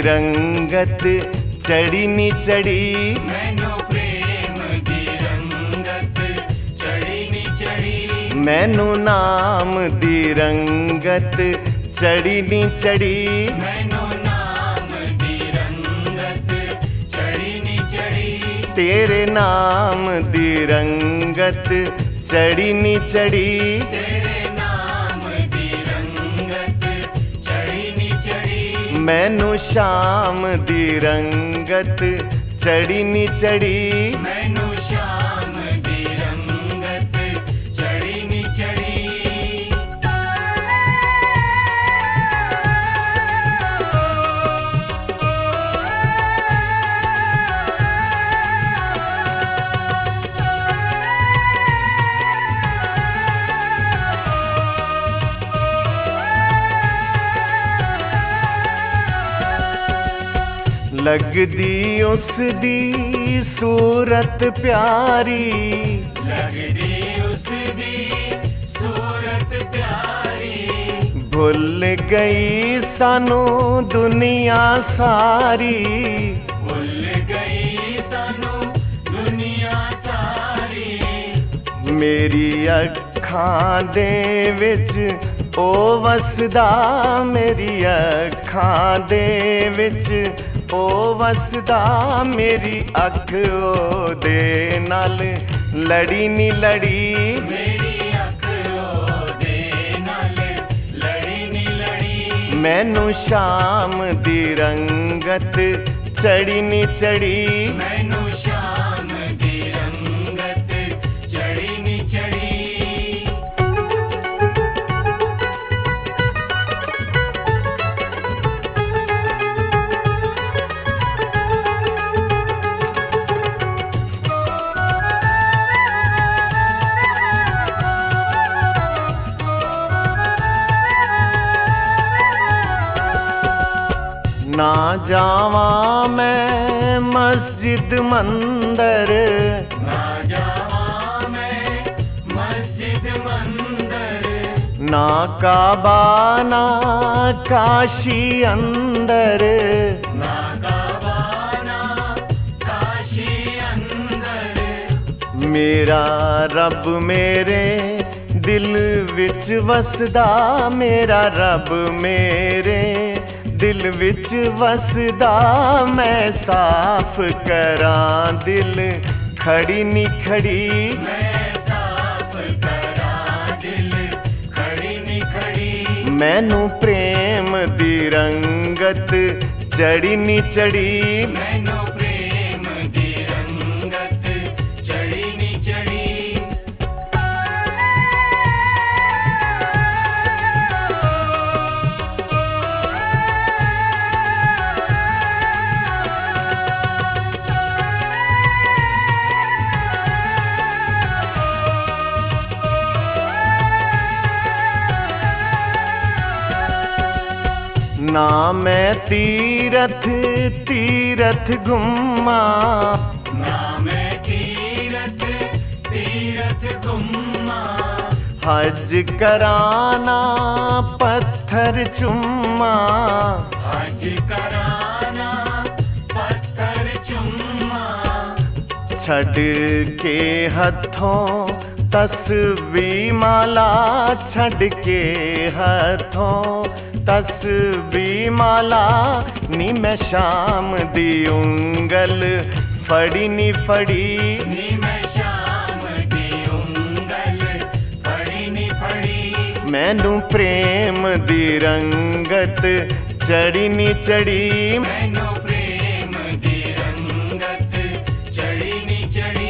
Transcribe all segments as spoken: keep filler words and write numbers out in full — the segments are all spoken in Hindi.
रंगत चढ़ी नी चढ़ी, मैनू प्रेम दी रंगत चढ़ी नी चढ़ी, मैनू नाम दी रंगत चढ़ी नी चढ़ी, मैनू नाम दी रंगत चढ़ी नी चढ़ी, तेरे नाम दी रंगत चढ़ी नी चढ़ी, तेरे नाम दी रंगत चढ़ी नी चढ़ी, मैनू शाम दी रंगत चढ़ी नी चढ़ी, मैनू शाम दी रंगत चढ़ी नी चढ़ी। लगदी उस दी सूरत प्यारी, लगदी उसदी सूरत प्यारी, भुल गई सानू दुनिया सारी, भुल गई सानू दुनिया सारी, मेरी अखां दे विच ओ वसदा, मेरी अखां दे विच ओ वसदा, मेरी अख ओदे नाल लड़ी नी लड़ी, मेरी अख ओदे नाल लड़ी नी लड़ी, मैनू शाम दी रंगत चढ़ी नी चढ़ी, मैनू शाम दी रंगत चढ़ी नी चढ़ी। ना जावा मैं मस्जिद मंदर, ना जावा मैं मस्जिद मंदर, ना काबा ना काशी अंदर, ना काबा ना काशी अंदर, मेरा रब मेरे दिल विच वसदा, मेरा रब मेरे दिल विच वसदा, मैं साफ करां दिल खड़ी नी खड़ी, मैं साफ करां दिल खड़ी नी खड़ी, मैनू प्रेम दी रंगत चढ़ी नी चढ़ी, मैनू प्रेम दी रंगत चढ़ी नी चढ़ी। ना मैं तीरथ तीरथ घुमा, ना मैं तीरथ तीरथ घुमा, हज कराना पत्थर चुम्मा, हज कराना पत्थर चुम्मा, छड़ के हथों तस्बीह माला, छड़ के हथों तस्बीह माला, नी मैं शाम दी उंगल फड़ी नी फड़ी, नी मैं शाम दी उंगल फड़ी नी फड़ी, मैनू प्रेम दी रंगत चढ़ी नी चढ़ी, मैनू प्रेम दी रंगत चढ़ी नी चढ़ी।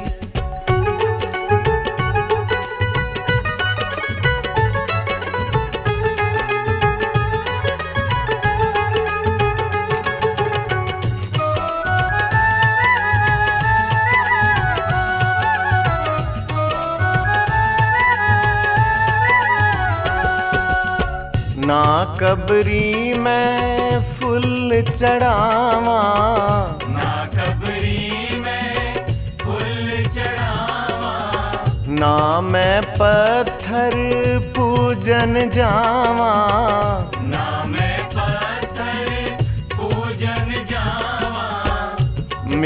ना कबरी मैं फुल चढ़ावा, ना कबरी में फूल चढ़ावा, ना मैं पत्थर पूजन जावा, ना मैं पत्थर पूजन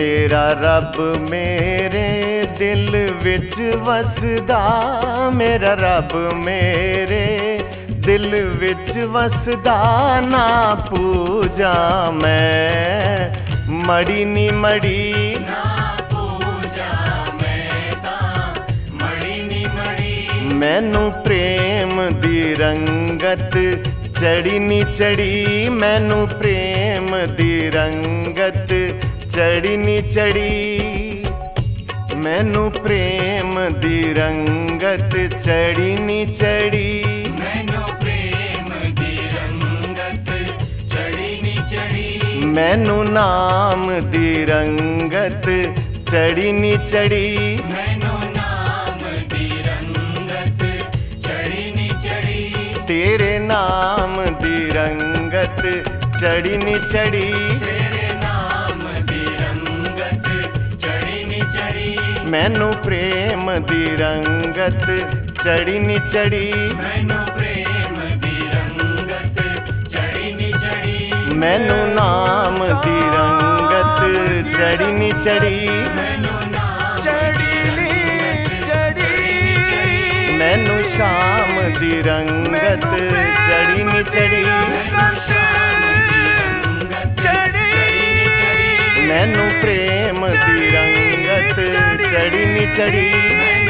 मेरा रब मेरे दिल विच वसदा, मेरा रब मेरे दिल विच वसदा, ना पूजा मैं मड़ी नी मड़ी, ना पूजा मैं तां मड़ी नी मड़ी। मैनू प्रेम दी रंगत चढ़ी नी चढ़ी, मैनू प्रेम दी रंगत चढ़ी नी चढ़ी, मैनू प्रेम दी रंगत चढ़ी नी चढ़ी, मैनू प्रेम दी रंगत चढ़ी नी चढ़ी। मैनू नाम दी रंगत चढ़ी नी चढ़ी, मैनू नाम दी रंगत चढ़ी नी चढ़ी। तेरे नाम दी रंगत चढ़ी नी चढ़ी, तेरे नाम दी रंगत चढ़ी नी चढ़ी। मैनू प्रेम दी रंगत चढ़ी नी चढ़ी, मैनू प्रेम दी रंगत चढ़ी नी चढ़ी। मैनू नाम दी रंगत चढ़ी नी चढ़ी, मैनू नाम चढ़ी नी चढ़ी, मैनू शाम दी रंगत चढ़ी नी चढ़ी, मैनू प्रेम दी रंगत चढ़ी नी चढ़ी।